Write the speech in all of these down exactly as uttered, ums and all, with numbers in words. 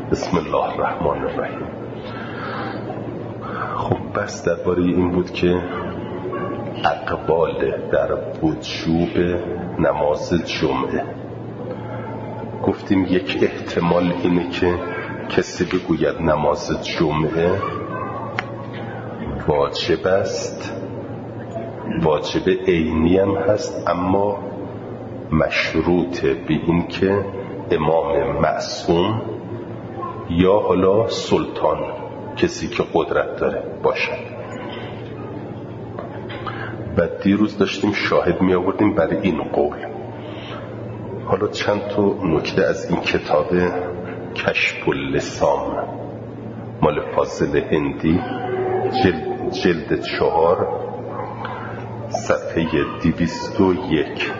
بسم الله الرحمن الرحیم. خب بس درباره این بود که اقبال در وجوب نماز جمعه. گفتیم یک احتمال اینه که کسی بگوید نماز جمعه واجب است، واجب عینی هم هست، اما مشروط به این که امام معصوم یا حالا سلطان، کسی که قدرت داره باشد. و دیروز داشتیم شاهد می آوردیم برای این قول. حالا چند تا نکته از این کتاب کشف اللسام مال فاضل هندی، جلد, جلد چهار صفحه دویست و یک.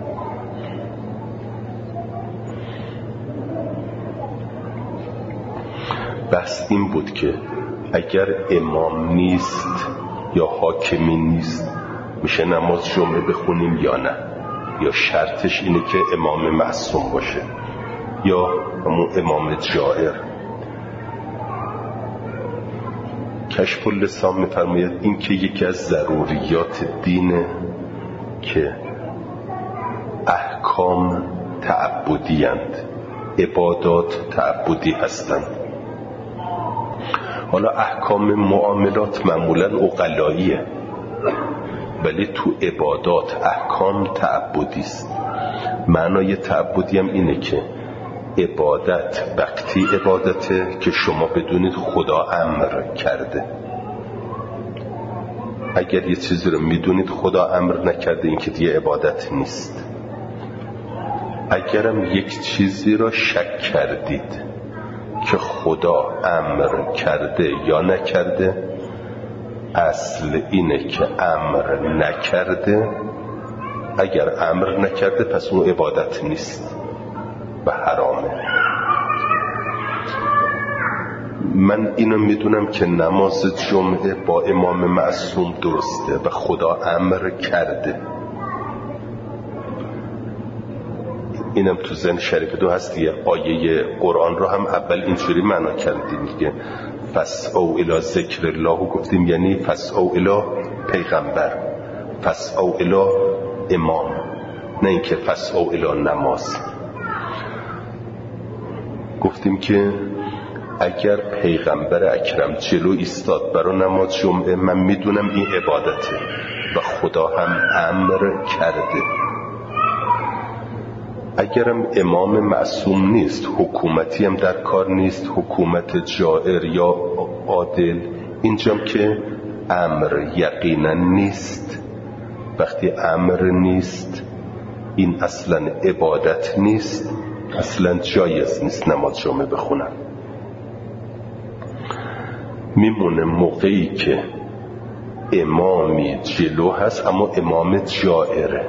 بحث این بود که اگر امام نیست یا حاکمی نیست میشه نماز جمعه بخونیم یا نه، یا شرطش اینه که امام معصوم باشه یا همون امام جائر. کشف اللسان میفرماید این که یکی از ضروریات دینه که احکام تعبدی اند، عبادات تعبدی هستند. حالا احکام معاملات معمولا عقلاییه، ولی تو عبادات احکام تعبدی است. معنای تعبدی هم اینه که عبادت وقتی عبادته که شما بدونید خدا امر کرده. اگر یه چیزی رو میدونید خدا امر نکرده، این که دیگه عبادت نیست. اگرم یک چیزی رو شک کردید که خدا امر کرده یا نکرده، اصل اینه که امر نکرده. اگر امر نکرده پس اون عبادت نیست و حرامه. من اینو میدونم که نماز جمعه با امام معصوم درسته و خدا امر کرده. اینم تو ذهن شریف دو هست دیگه. آیه قرآن رو هم اول اینجوری معنا کردیم دیگه، فسعوا الی ذکر الله، گفتیم یعنی فسعوا الی پیغمبر، فسعوا الی امام، نه اینکه فسعوا الی نماز. گفتیم که اگر پیغمبر اکرم جلو ایستاد برای نماز جمعه، من میدونم این عبادته و خدا هم امر کرده. اگرم امام معصوم نیست، حکومتی هم در کار نیست، حکومت جائر یا عادل، اینجام که امر یقینا نیست. وقتی امر نیست این اصلا عبادت نیست، اصلا جایز نیست نماز جمعه بخونم. میمونه موقعی که امامی جلو هست اما امام جائره.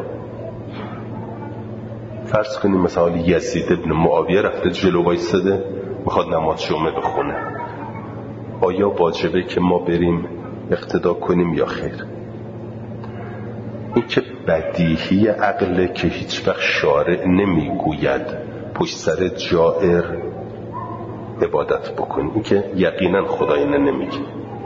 فرض کنیم مثلا یزید ابن معاویه رفته جلو وایساده میخواد نماز جمعه بخونه، آیا واجبه که ما بریم اقتدا کنیم یا خیر؟ این که بدیهی عقله که هیچ وقت شارع نمیگوید پشت سر جائر عبادت بکنیم، این که یقینا خدا اینه نمیگه.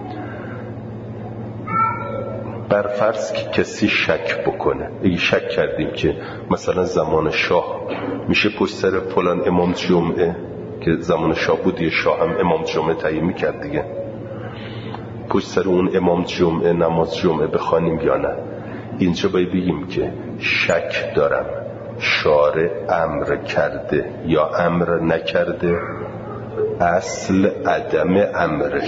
بر فرض که کسی شک بکنه، اگه شک کردیم که مثلا زمان شاه میشه پشت سر فلان امام جمعه، که زمان شاه بود یه شاه هم امام جمعه تعیین میکرد دیگه، پشت سر اون امام جمعه نماز جمعه بخوانیم یا نه، اینجا باید بگیم که شک دارم شارع امر کرده یا امر نکرده. اصل عدم امره.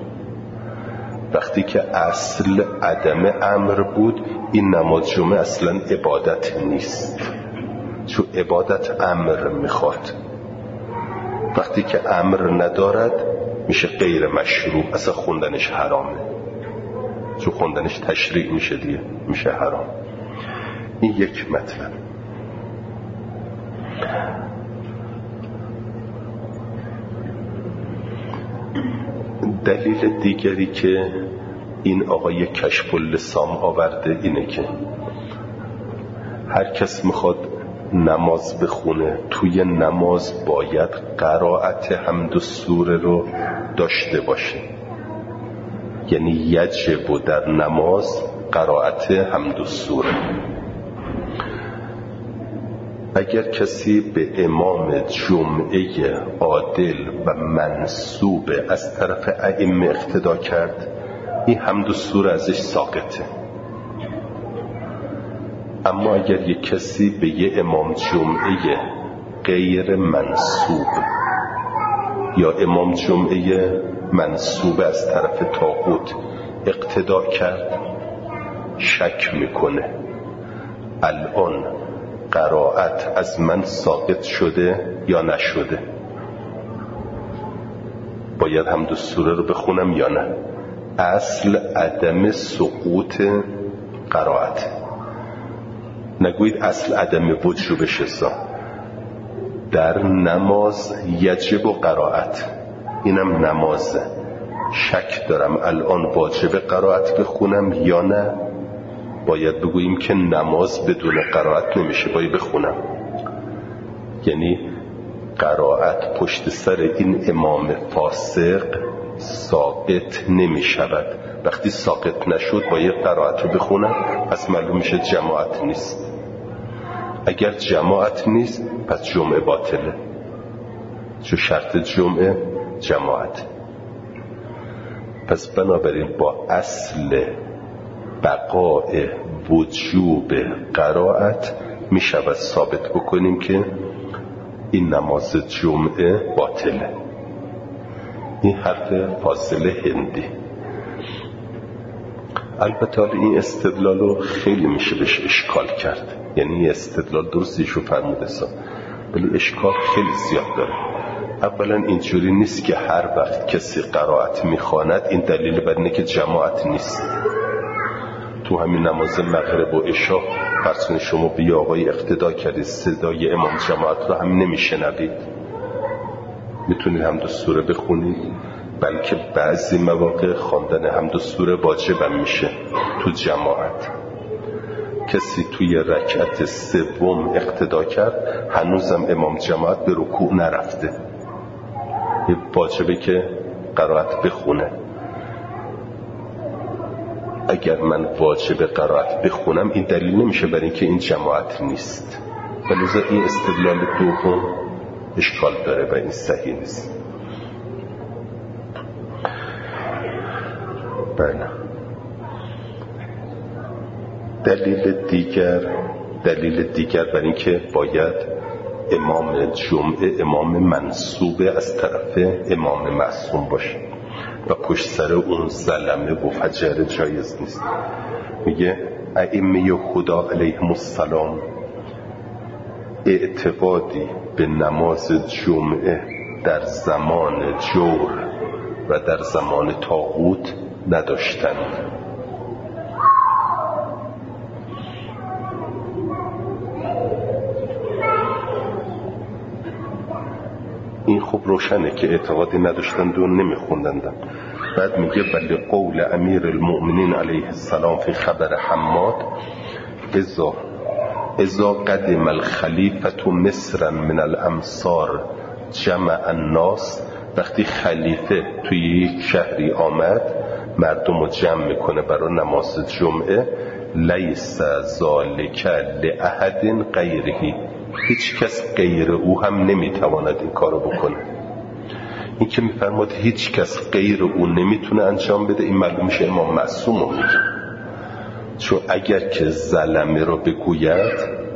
وقتی که اصل عدم امر بود، این نماز جمعه اصلا عبادت نیست، چون عبادت امر میخواد. وقتی که امر ندارد میشه غیر مشروع، اصلا خوندنش حرامه، چون خوندنش تشریع میشه دیگه، میشه حرام. این یک مطلب. دلیل دیگری که این آقای کشف اللسام آورده اینه که هر کس میخواد نماز بخونه، توی نماز باید قرائت حمد و سوره رو داشته باشه. یعنی یجب در نماز قرائت حمد و سوره. اگر کسی به امام جمعه عادل و منصوب از طرف ائمه اقتدا کرد، این حمد و سوره ازش ساقطه. اما اگر یک کسی به یه امام جمعه غیر منصوب یا امام جمعه منصوب از طرف طاغوت اقتدا کرد، شک میکنه الان قرائت از من ساقط شده یا نشده، باید حمد و سوره رو بخونم یا نه. اصل عدم سقوط قرائت، نگویید اصل عدم وجوبش حساب. در نماز یجب و قرائت، اینم نمازه، شک دارم الان واجب قرائت بخونم یا نه، باید بگوییم که نماز بدون قرائت نمیشه، باید بخونم. یعنی قرائت پشت سر این امام فاسق ساقط نمی شود. وقتی ساقط نشد باید قرائت رو بخونم، پس معلوم میشه جماعت نیست. اگر جماعت نیست پس جمعه باطله، چون شرط جمعه جماعت. پس بنابراین با اصل بقاء وجوب قرائت می شود ثابت بکنیم که این نماز جمعه باطله. این حرف فاضل هندی. البته این استدلال رو خیلی میشه بهش اشکال کرد، یعنی این استدلال درستیشو فرموده سا، ولی اشکال خیلی زیاد داره. اولا اینجوری نیست که هر وقت کسی قرائت میخواند این دلیل بر اینه که جماعت نیست. تو همین نماز مغرب و عشا فرسون شما بیا آقای اقتدا کردید صدای امام جماعت رو هم نمیشنوید، میتونید حمد و سوره بخونید، بلکه بعضی مواقع خواندن حمد و سوره واجبم میشه تو جماعت. کسی توی رکعت سوم اقتدا کرد هنوزم امام جماعت به رکوع نرفته، یه واجبه که قرائت بخونه. اگر من واجب قرائت بخونم این دلیل نمیشه برای اینکه این جماعت نیست، ولذا این استدلال دوم اشکال داره و این صحیح نیست. بله. دلیل دیگر دلیل دیگر برای اینکه باید امام جمعه امام منصوب از طرف امام معصوم باشه و پشت سر اون زلمه و فجر جایز نیست. میگه ائمه خدا علیهم السلام اعتقادی به نماز جمعه در زمان جور و در زمان طاغوت نداشتند. این خب روشنه که اعتقادی نداشتند و نمیخوندندم. بعد میگه بل قول امیر المؤمنین علیه السلام فی خبر حماد اذا اذا قدم الخلیفة مصرا من الامصار جمع الناس، وقتی خلیفه توی یک شهری آمد مردم رو جمع میکنه برای نماز جمعه، لیس ذالک لأحد غیره، هیچ کس غیر او هم نمیتواند این کارو بکنه. این که میفرماد هیچ کس غیر او نمیتونه انجام بده، این معلوم میشه امام معصوم رو میگه. چون اگر که ظلمه رو بگوید،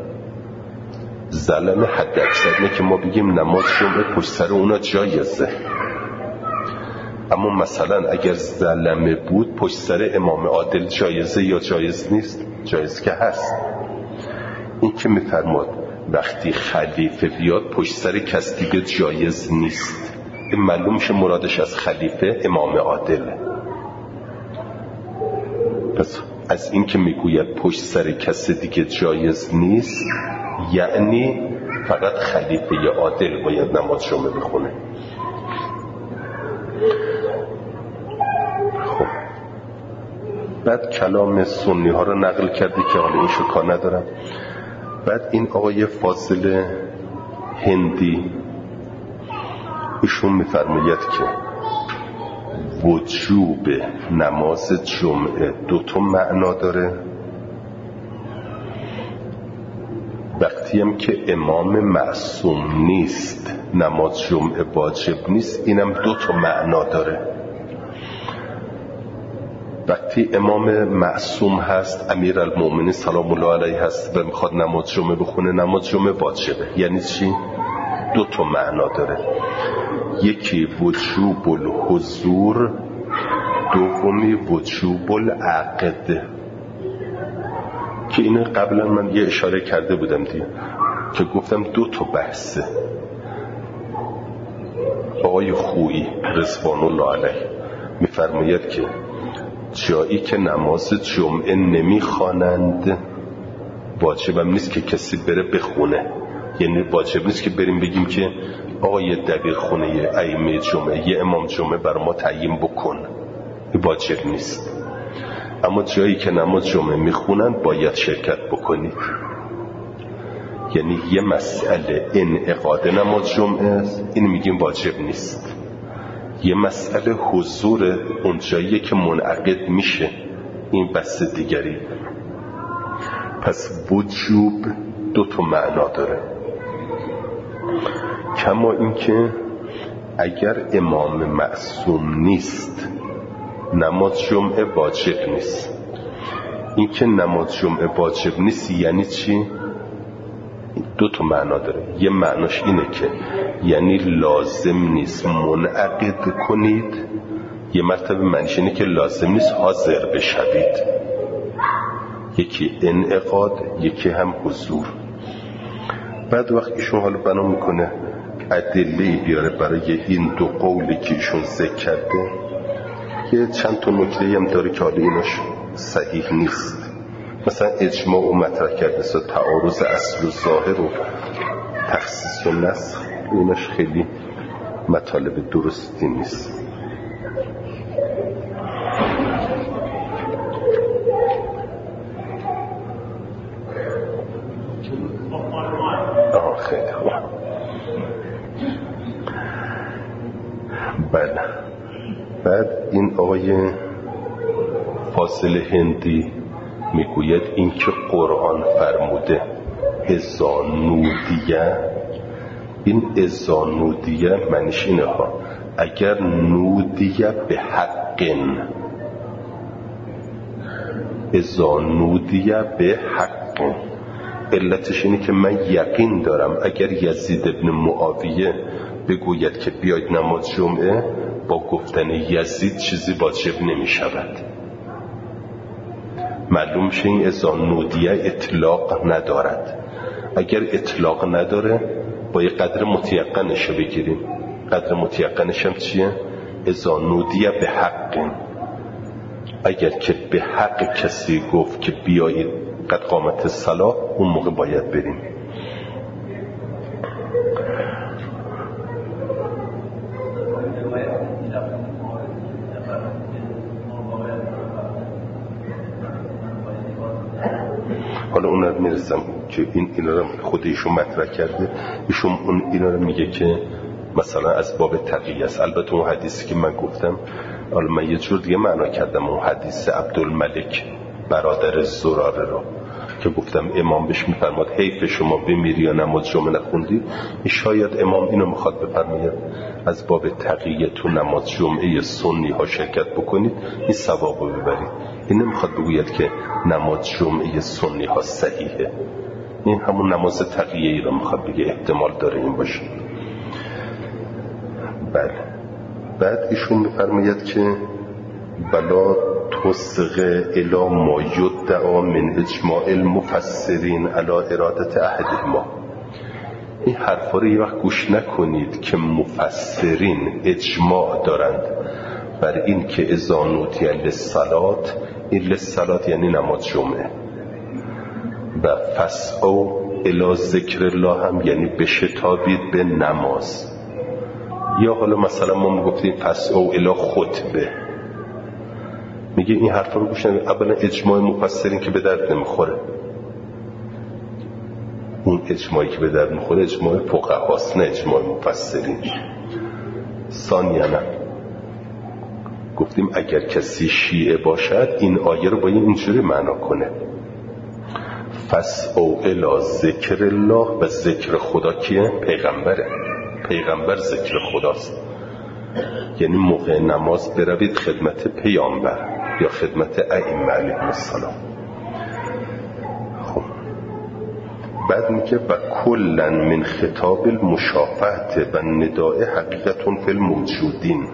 ظلمه حد اکثر نه که ما بگیم نماز جمعه پشت سر اونا جایزه، اما مثلا اگر ظلمه بود پشت سر امام عادل جایزه یا جایز نیست؟ جایز که هست. این که میفرماد وقتی خلیفه بیاد پشت سر کس دیگه جایز نیست، این معلوم میشه مرادش از خلیفه امام عادله. پس از این که میگوید پشت سر کس دیگه جایز نیست، یعنی فقط خلیفه عادل باید نماز جمعه بخونه. خب بعد کلام سنی ها رو نقل کرده که حالا این شکار ندارم. بعد این آقای فاضل هندی ایشون میفرماید که وجوب نماز جمعه دو تا معنا داره. وقتی هم که امام معصوم نیست نماز جمعه واجب نیست، اینم دو تا معنا داره. وقتی امام معصوم هست، امیرالمومنین سلام الله علیه هست و میخواد نماز جمعه بخونه، نماز جمعه واجبه. یعنی چی؟ دو تا معنا داره. یکی وجوب الحضور، دومی وجوب العقد، که اینو قبلا من یه اشاره کرده بودم دیگه که گفتم دو تا بحثه. آقای خویی رضوان الله علیه میفرماید که جایی که نماز جمعه نمیخوانند واجبم نیست که کسی بره بخونه. یعنی واجب نیست که بریم بگیم که آقای دبیر خونه ائمه جمعه یه امام جمعه بر ما تعیین بکن، واجب نیست. اما جایی که نماز جمعه میخونن باید شرکت بکنید. یعنی یه مسئله انعقاد نماز جمعه است، این میگیم واجب نیست. یه مسئله حضور اون جایی که منعقد میشه، این بحث دیگری. پس وجوب دو تا معنا داره. کما اینکه اگر امام معصوم نیست نماز جمعه واجب نیست. این که نماز جمعه واجب نیست یعنی چی؟ دو تا معنا داره. یه معناش اینه که یعنی لازم نیست منعقد کنید، یه مرتبه معنیش اینه که لازم نیست حاضر بشوید. یکی انعقاد، یکی هم حضور. بعد وقت ایشون حالا بنا میکنه ادله بیاره برای این دو قولی که ایشون ذکر کرده، یه چند تا نکته هم داره که حالا ایناش صحیح نیست. مثلا اجماع و مطرح کرده، مثلا تعارض اصل و ظاهر و تخصیص و نسخ، ایناش خیلی مطالب درستی نیست. آه خیلی خوب. بله. بعد این آقای فاضل هندی میگوید این که قرآن فرموده اذا نودیه، این اذا نودیه معنیش اینه ها، اگر نودیه به حقن، اذا نودیه به حقن، علتش اینه که من یقین دارم اگر یزید ابن معاویه بگوید که بیاید نماز جمعه، با گفتن یزید چیزی واجب نمی شود. معلوم شه این اذا نودیه اطلاق ندارد. اگر اطلاق نداره با یه قدر متیقنش بگیریم. قدر متیقنش هم چیه؟ اذا نودیه به حق. اگر که به حق کسی گفت که بیایید قد قامت الصلاة، اون موقع باید بریم. حالا اون رو میرسم که این اینا رو خود ایشون مطرح کرده. ایشون اون اینا رو میگه که مثلا از باب تقیه است. البته اون حدیثی که من گفتم، حالا من یه جور دیگه معنا کردم، اون حدیث عبدالملک برادر زراره رو که گفتم امام بهش میفرماد حیف شما بمیری یا نماز جمعه نخوندی. شاید امام اینو میخواد بفرماید از باب تقیه تو نماز جمعه سنی ها شرکت بکنید، این ثواب رو ببرید. این نمیخواد بگوید که نماز جمعه سنی ها صحیحه، این همون نماز تقیه ای رو میخواد بگه، احتمال داره این باشه. بله. بعد ایشون میفرماید که بلا تصغ الی ما یدعا من اجماع المفسرین علی ارادت احدهما. این حرفا رو یه وقت گوش نکنید که مفسرین اجماع دارند بر این که اذا نودی للصلاة، این للصلاة یعنی نماز جمعه، و فسعوا الی ذکر الله هم یعنی بشتابید به نماز. یا حالا مثلا ما میگفتیم فسعوا الی خطبه، میگه این حرفا رو گوش ندید. اولا اجماع مفسرین که به درد نمیخوره، اون اجماعی که به در میخوره اجماع فقهاست، نه اجماع مفسرین. ثانیاً گفتیم اگر کسی شیعه باشد این آیه رو باید اینجوری معنا کنه: فسعوا الی ذکر الله. و ذکر خدا کیه؟ پیغمبره. پیغمبر ذکر خداست. یعنی موقع نماز بروید خدمت پیامبر یا خدمت ائمه علیهم السلام. خب بعد میگه و کلا من خطاب المشافهه و نداء حقیقتون فی الموجودین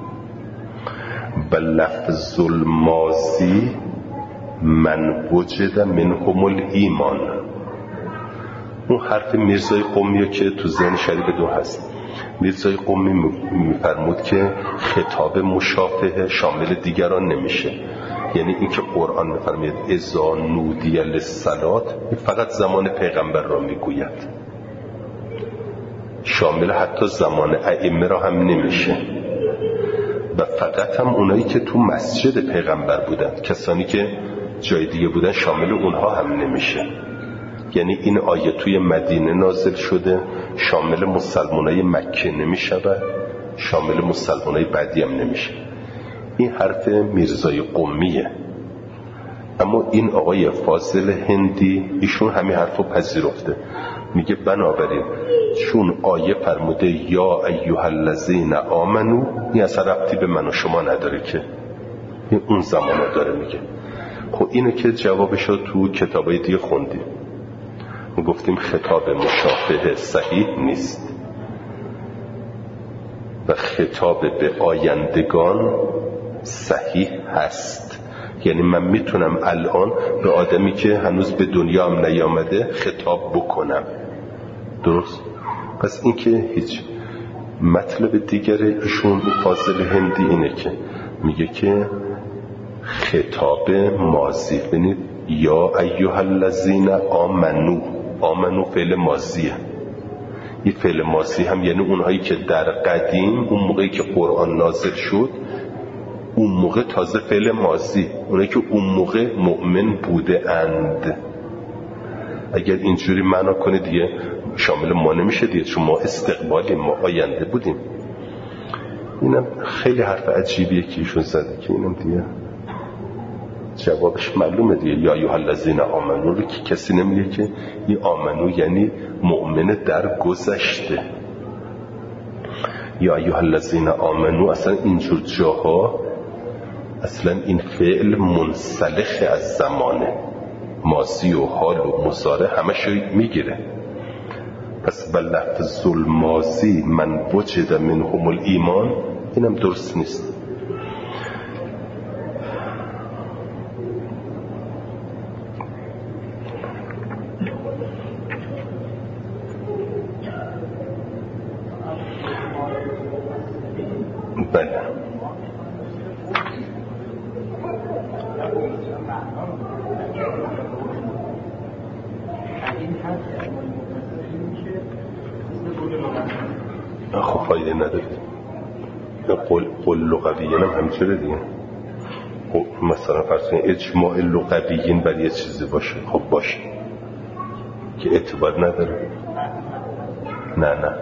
و لفظ الماضی من وجد منهم الایمان. اون حرف میرزای قمی که تو ذهن شریف دو هست. میرزای قمی میفرمود که خطاب مشافهه شامل دیگران نمیشه. یعنی اینکه قرآن میفرماید اذا نودی للصلاة فقط زمان پیغمبر را میگوید، شامل حتی زمان ائمه را هم نمیشه و فقط هم اونایی که تو مسجد پیغمبر بودن، کسانی که جای دیگه بودن شامل اونها هم نمیشه. یعنی این آیه توی مدینه نازل شده، شامل مسلمانای مکه نمیشه و شامل مسلمانای بعدی هم نمیشه. این حرف میرزای قمیه. اما این آقای فاضل هندی ایشون همین حرفو پذیرفته. میگه بنابراین چون آیه فرموده یا ایها الذین آمنو، این اصلا ربطی به من و شما نداره که این اون زمانه داره میگه. خب اینو که جوابشو تو کتابای دیگه خوندیم. ما گفتیم خطاب مشافهه صحیح نیست و خطاب به آیندگان صحیح هست. یعنی من میتونم الان به آدمی که هنوز به دنیا هم نیامده خطاب بکنم. درست؟ پس این که هیچ. مطلب دیگر ایشون فاضل هندی اینه که میگه که خطاب ماضی، ببینید یا ایها الذین آمنو، آمنو فعل ماضیه. این فعل ماضی هم یعنی اونهایی که در قدیم اون موقعی که قرآن نازل شد اون موقع تازه فعل ماضی، اونایی که اون موقع مؤمن بوده اند. اگر اینجوری معنا کنه دیگه شامل ما نمیشه دیگه، چون ما استقبالی، ما آینده بودیم. اینم خیلی حرف عجیبیه که ایشون زده که اینم دیگه جوابش معلومه دیگه. یا ایها الذین آمنو رو که کسی نمیگه که این آمنو یعنی مؤمن در گذشته. یا ایها الذین آمنو اصلا اینجور جاها اصلا این فعل منسلخ از زمانه، ماضی و حال و مضارع همش میگیره. پس بل لفظ الماضی من وجد منهم الایمان اینم درست نیست. بله خب فایده نداره. قول قول لغویین هم همینجوره دیگه. خب مثلا فرض کنید اجماع لغویین بر یه چیزی باشه، خب باشه که اعتبار نداره. نه نه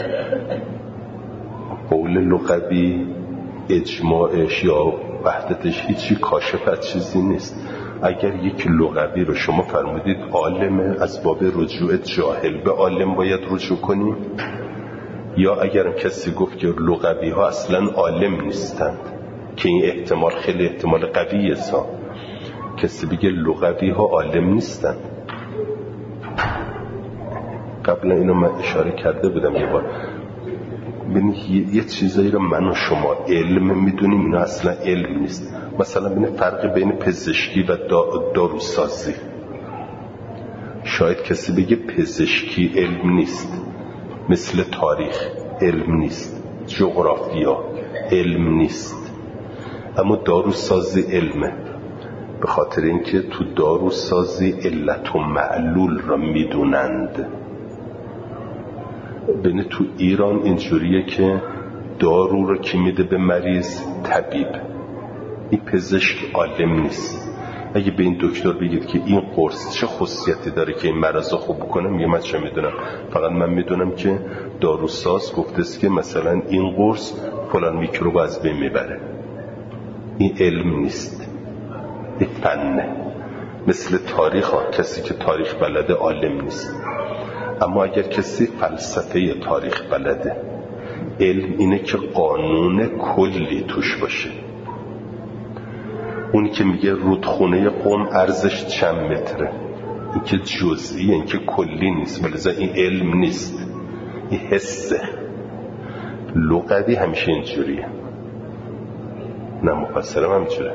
قول لغوی اجماعش یا وحدتش هیچی کاشف از چیزی نیست. اگر یک لغوی رو شما فرمودید عالم، از باب رجوع جاهل به عالم باید رجوع کنیم، یا اگر کسی گفت که لغوی ها اصلا عالم نیستند که این احتمال خیلی احتمال قویه، سا کسی بگه لغوی ها عالم نیستند. قبلا اینو من اشاره کرده بودم یه بار. ببینید یه چیزایی رو من و شما علم میدونیم، اینا اصلا علم نیست. مثلا ببینید فرق بین پزشکی و داروسازی. شاید کسی بگه پزشکی علم نیست، مثل تاریخ علم نیست، جغرافیا علم نیست، اما داروسازی علمه. به خاطر اینکه تو داروسازی علت و معلول را میدونند. ببین تو ایران اینجوریه که دارو رو کی میده به مریض؟ طبیب. این پزشک عالم نیست. اگه به این دکتر بگید که این قرص چه خاصیتی داره که این مرض خوب کنه، میگه من چه میدونم، فقط من میدونم که داروساز گفته است که مثلا این قرص فلان میکروب از بین میبره. این علم نیست، این فنه. مثل تاریخ ها، کسی که تاریخ بلده عالم نیست. اما اگر کسی فلسفه تاریخ بلده، علم اینه که قانون کلی توش باشه. اونی که میگه رودخونه قم ارزش چند متره، این که جزئیه، این که کلی نیست، ولذا این علم نیست، این حسه. لغوی همیشه اینجوریه، نه مفسرم همینجوره.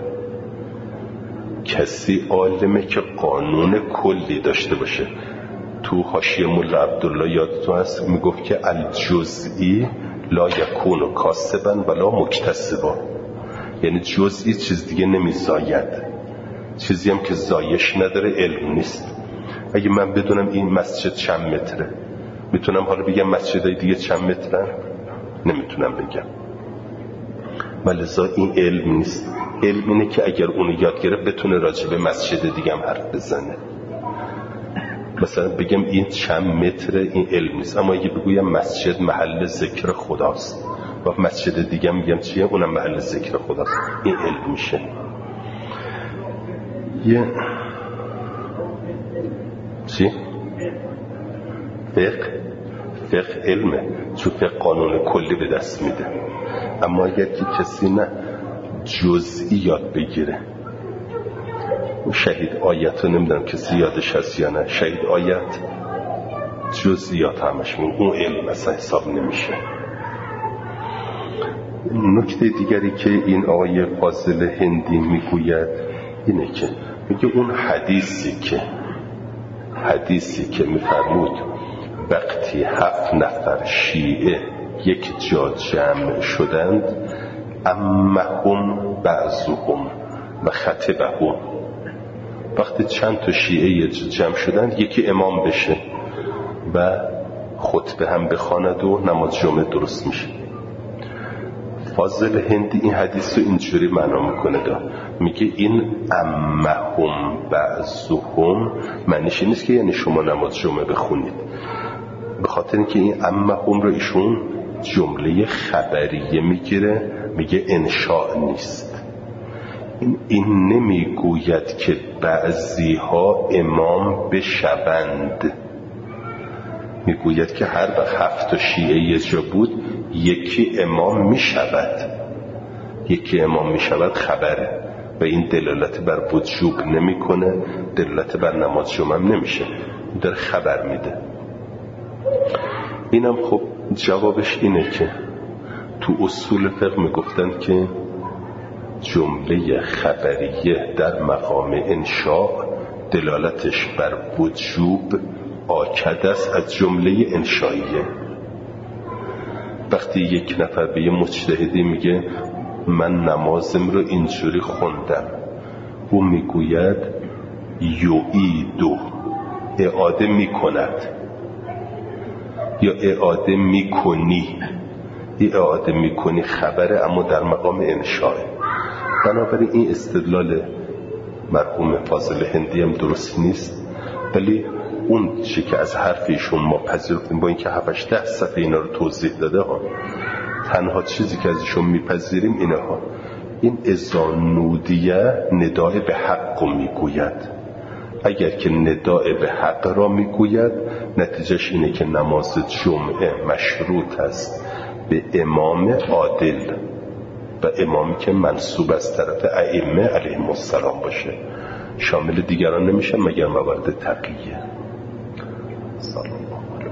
کسی عالمه که قانون کلی داشته باشه. تو حاشیه مولا عبدالله یادتون هست میگفت که الجزئی لا یکون کاسبا ولا مکتسبا، یعنی جزئی چیز دیگه نمیزاید، چیزی هم که زایش نداره علم نیست. اگه من بدونم این مسجد چند متره، میتونم حالا بگم مسجدهای دیگه چند مترن؟ نمیتونم بگم. ولذا این علم نیست. علم اینه که اگر اونو یاد گرفت بتونه راجع به مسجد دیگه هم حرف بزنه. مثلا بگم این چند متره، این علم نیست. اما اگه بگویم مسجد محل ذکر خداست و مسجد دیگه هم میگم چیه، اونم محل ذکر خداست، این علم میشه. یه چی؟ فقه فقه علمه، چون فقه قانون کلی به دست میده. اما اگر که کسی نه جزئی یاد بگیره، شهید آیت رو نمیدونم کسی یادش هست یا نه، شهید آیت جزئیات همش میگه، اون علم اصلا حساب نمیشه. نکته دیگری که این آقای فاضل هندی میگوید اینه که میگه اون حدیثی که حدیثی که میفرمود وقتی هفت نفر شیعه یک جا جمع شدند، امهم بعضهم و خطبهم، وقتی چند تا شیعه یک جا جمع شدند یکی امام بشه و خطبه هم بخواند و نماز جمعه درست میشه. فاضل هندی این حدیث رو اینجوری معنا میکنه، دا میگه این امهم بعضهم معنیش نیست که یعنی شما نماز جمعه بخونید، به خاطر اینکه این امهم رو ایشون جمله خبریه میگیره، میگه انشاء نیست. این, این نمیگوید که بعضی ها امام بشوند، میگوید که هر وقت هفت تا شیعه یه جا بود یکی امام میشود، یکی امام میشود خبره و این دلالت بر وجوب نمیکنه، دلالت بر نماز جمعه نمیشه، در خبر میده. اینم خب جوابش اینه که تو اصول فقه میگفتن که جمله خبریه در مقام انشاء دلالتش بر وجوب آکد است از جمله انشائیه. وقتی یک نفر به یه مجتهدی میگه من نمازم رو اینجوری خوندم، او میگوید یعیدو، اعاده میکند یا اعاده میکنی، این اعاده میکنی خبره اما در مقام انشاء. بنابراین این استدلال مرحوم فاضل هندی هم درست نیست، ولی اون چی که از حرفیشون ما پذیرفتیم با اینکه هفتش ده صفحه اینا رو توضیح داده ها، تنها چیزی که ازشون میپذیریم اینه ها، این اذا نودیه ندای به حق میگوید. اگر که ندای به حق را میگوید نتیجهش اینه که نماز جمعه مشروط است به امام عادل و امامی که منصوب از طرف ائمه علیهم السلام باشه، شامل دیگران نمیشه مگر موارد تقیه. صلی الله علیه.